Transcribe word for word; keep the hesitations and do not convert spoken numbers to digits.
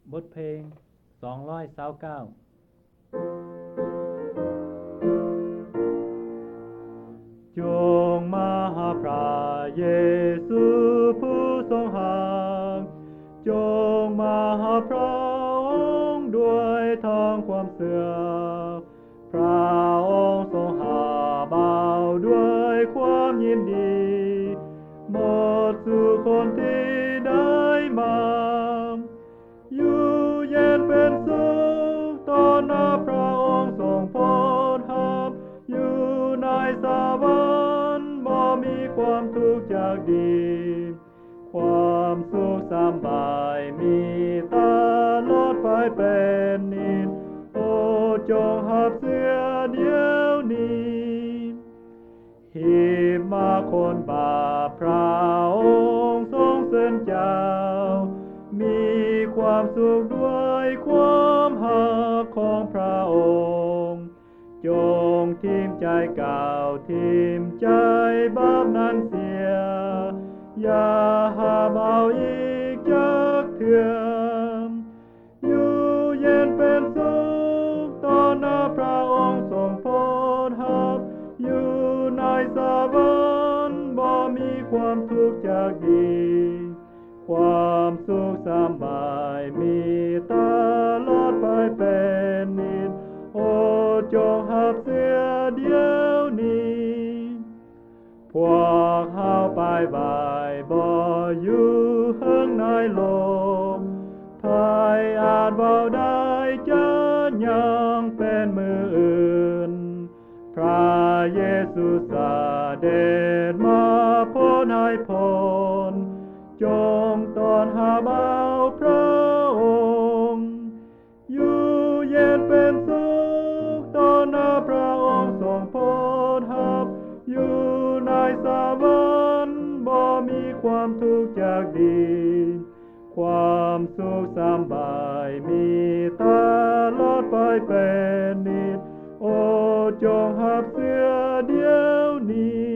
บทเพลงสองร้อยเศร้าเก้าจงมาหาพระเยซูผู้ทรงหักจงมาหาพระองค์ด้วยทางความเสื่อมพระองค์ทรงหาเบาด้วยความยินดีหมดสู่คนที่ได้มาอยู่เย็นเป็นสุขต่อหน้าพระองค์ทรงโปรดหับอยู่ในสวรรค์บ่มีความทุกข์จากดีความสุขสบายมีตลอดไปเป็นนิจโอ้จงหับเสียเดี๋ยวนี้หิมาคนบาปพระองค์ทรงเส้นเจ้ามีความสุขด้วยความหักของพระองค์จงทิมใจเก่าทิมใจบาปนั้นเสียอย่าหาเบาอีกจากเถื่ออยู่เย็นเป็นสุขต่อหน้าพระองค์ทรงโปรดหับอยู่ในสวรรค์บ่มีความทุกข์จากดีความสุขสบายมีตลอดไปเป็นนิจโอ้จงหับเสียเดี๋ยวนี้พวกเฮาไปบ่ายบ่อยู่เฮิงในโลกภายอาจเว้าได้จะยังเป็นมืออื่นพระเยซูเสด็จมาพ้นให้พ้นจงตอนหาเบาพระองค์อยู่เย็นเป็นสุขต่อหน้าพระองค์ทรงโปรดหับอยู่ในสวรรค์บ่มีความทุกข์จากดีความสุขสบายมีตลอดไปเป็นนิจโอ้จงหับเสียเดี๋ยวนี้